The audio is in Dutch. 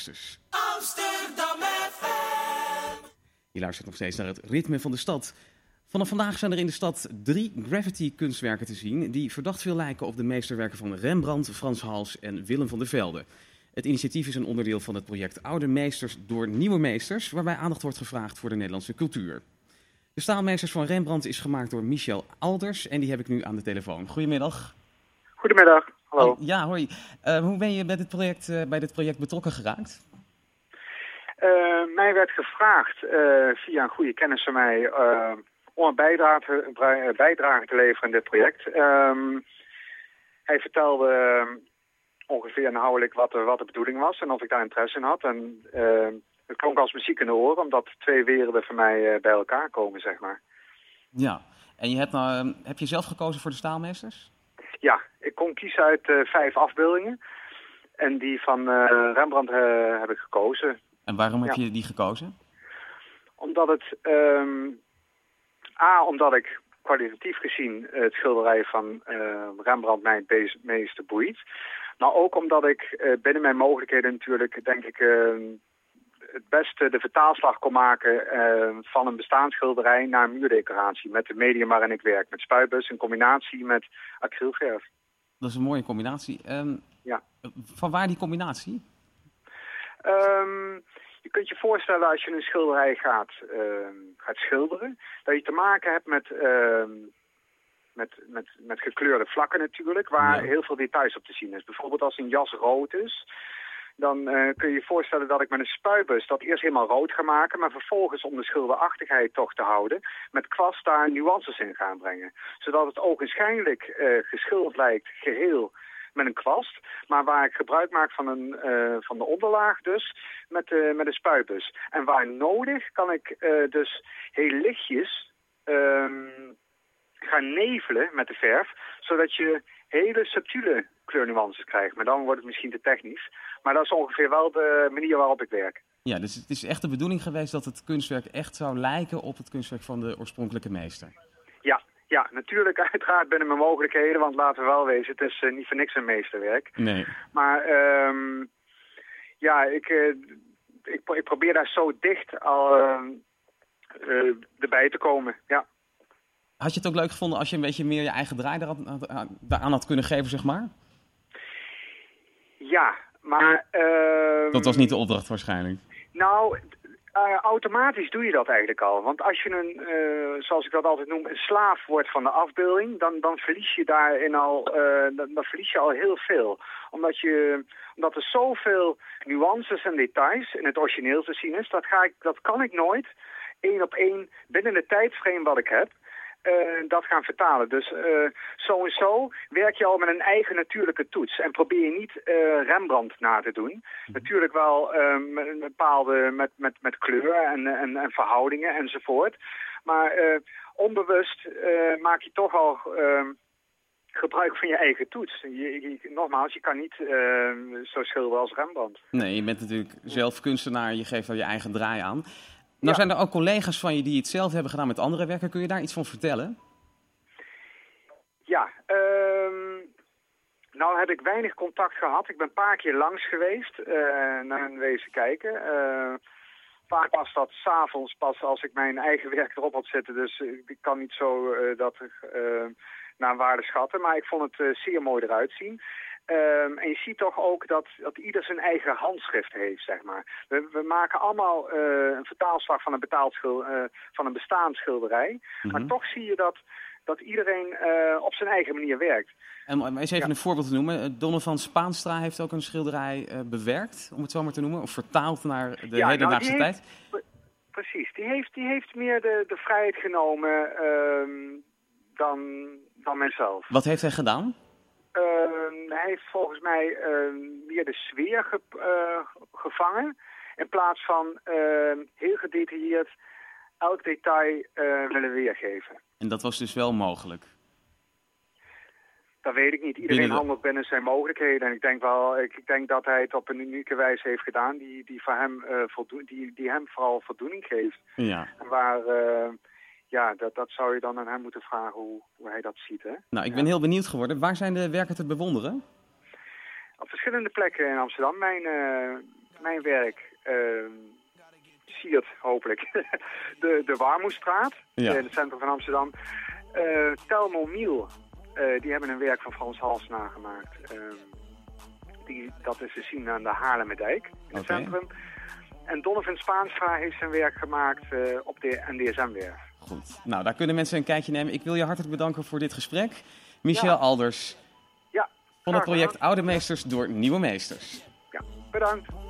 augustus. Amsterdam FM. Je luistert nog steeds naar het ritme van de stad. Vanaf vandaag zijn er in de stad 3 graffiti-kunstwerken te zien die verdacht veel lijken op de meesterwerken van Rembrandt, Frans Hals en Willem van der Velde. Het initiatief is een onderdeel van het project Oude Meesters door Nieuwe Meesters, waarbij aandacht wordt gevraagd voor de Nederlandse cultuur. De Staalmeesters van Rembrandt is gemaakt door Michel Alders en die heb ik nu aan de telefoon. Goedemiddag. Goedemiddag, hallo. Ja, hoi. Hoe ben je bij dit project betrokken geraakt? Mij werd gevraagd via een goede kennis van mij om een bijdrage te leveren in dit project. Hij vertelde ongeveer inhoudelijk wat de bedoeling was en of ik daar interesse in had. En het klonk als muziek in de oren, omdat 2 werelden van mij bij elkaar komen, zeg maar. Ja, en je heb je zelf gekozen voor de Staalmeesters? Ja, ik kon kiezen uit 5 afbeeldingen. En die van Rembrandt heb ik gekozen. En waarom heb je die gekozen? Omdat het... omdat ik kwalitatief gezien het schilderij van Rembrandt mij het meeste boeit. Maar ook omdat ik binnen mijn mogelijkheden natuurlijk, denk ik, het beste de vertaalslag kon maken van een bestaand schilderij naar een muurdecoratie. Met de medium waarin ik werk. Met spuitbus in combinatie met acrylverf. Dat is een mooie combinatie. Ja. Van waar die combinatie? Je kunt je voorstellen als je een schilderij gaat schilderen, dat je te maken hebt met gekleurde vlakken natuurlijk, waar heel veel details op te zien is. Bijvoorbeeld als een jas rood is, dan kun je je voorstellen dat ik met een spuitbus dat eerst helemaal rood ga maken, maar vervolgens om de schilderachtigheid toch te houden, met kwast daar nuances in gaan brengen. Zodat het ogenschijnlijk geschilderd lijkt geheel met een kwast, maar waar ik gebruik maak van de onderlaag dus met een spuitbus. En waar nodig kan ik dus heel lichtjes gaan nevelen met de verf, zodat je hele subtiele kleurnuances krijgt. Maar dan wordt het misschien te technisch. Maar dat is ongeveer wel de manier waarop ik werk. Ja, dus het is echt de bedoeling geweest dat het kunstwerk echt zou lijken op het kunstwerk van de oorspronkelijke meester. Ja, natuurlijk uiteraard binnen mijn mogelijkheden, want laten we wel wezen, het is niet voor niks een meesterwerk. Nee. Maar ik probeer daar zo dicht al erbij te komen, ja. Had je het ook leuk gevonden als je een beetje meer je eigen draai daaraan had kunnen geven, zeg maar? Ja, maar... dat was niet de opdracht waarschijnlijk. Nou... automatisch doe je dat eigenlijk al. Want als je zoals ik dat altijd noem, een slaaf wordt van de afbeelding, dan verlies je daarin al, dan verlies je al heel veel. Omdat er zoveel nuances en details in het origineel te zien is, dat kan ik nooit 1 op 1 binnen de tijdframe wat ik heb, dat gaan vertalen. Dus zo en zo werk je al met een eigen natuurlijke toets. En probeer je niet Rembrandt na te doen. Natuurlijk wel met een bepaalde met kleur en verhoudingen enzovoort. Maar onbewust maak je toch al gebruik van je eigen toets. Nogmaals, je kan niet zo schilderen als Rembrandt. Nee, je bent natuurlijk zelf kunstenaar. Je geeft al je eigen draai aan. Nou zijn er ook collega's van je die hetzelfde hebben gedaan met andere werken. Kun je daar iets van vertellen? Ja, nou heb ik weinig contact gehad. Ik ben een paar keer langs geweest naar hen wezen kijken. Vaak was dat 's avonds pas als ik mijn eigen werk erop had zitten. Dus ik kan niet zo naar waarde schatten. Maar ik vond het zeer mooi eruit zien. En je ziet toch ook dat ieder zijn eigen handschrift heeft, zeg maar. We maken allemaal een vertaalslag van een bestaand schilderij. Maar toch zie je dat iedereen op zijn eigen manier werkt. En eens even een voorbeeld te noemen. Donovan Spaanstra heeft ook een schilderij bewerkt, om het zo maar te noemen. Of vertaald naar de hedendaagse tijd. Precies. Die heeft meer de vrijheid genomen dan mijzelf. Wat heeft hij gedaan? Hij heeft volgens mij meer de sfeer gevangen. In plaats van heel gedetailleerd elk detail willen weergeven. En dat was dus wel mogelijk? Dat weet ik niet. Iedereen handelt binnen zijn mogelijkheden. En ik denk dat hij het op een unieke wijze heeft gedaan die voor hem die hem vooral voldoening geeft. Ja. En waar... dat zou je dan aan hem moeten vragen hoe hij dat ziet. Hè? Nou, ik ben heel benieuwd geworden. Waar zijn de werken te bewonderen? Op verschillende plekken in Amsterdam. mijn werk siert hopelijk de Warmoestraat, in het centrum van Amsterdam. Telmo Miel, die hebben een werk van Frans Hals nagemaakt. Dat is te zien aan de Haarlemmerdijk in het centrum. En Donovan Spaanstra heeft zijn werk gemaakt op de NDSM-werf. Goed, nou daar kunnen mensen een kijkje nemen. Ik wil je hartelijk bedanken voor dit gesprek. Michel Alders van het project Oude Meesters door Nieuwe Meesters. Ja, bedankt.